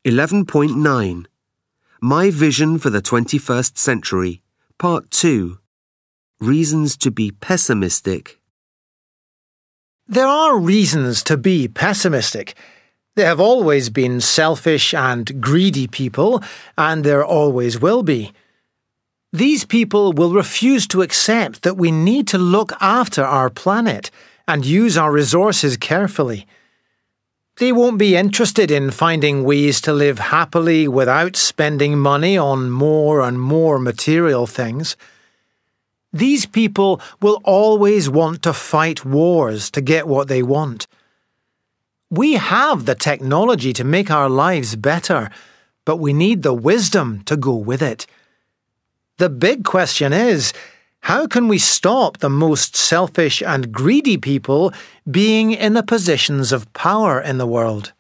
11.9 My Vision for the 21st Century, Part 2 Reasons to be Pessimistic. There are reasons to be pessimistic. There have always been selfish and greedy people, and there always will be. These people will refuse to accept that we need to look after our planet and use our resources carefully. They won't be interested in finding ways to live happily without spending money on more and more material things. These people will always want to fight wars to get what they want. We have the technology to make our lives better, but we need the wisdom to go with it. The big question is, how can we stop the most selfish and greedy people being in the positions of power in the world?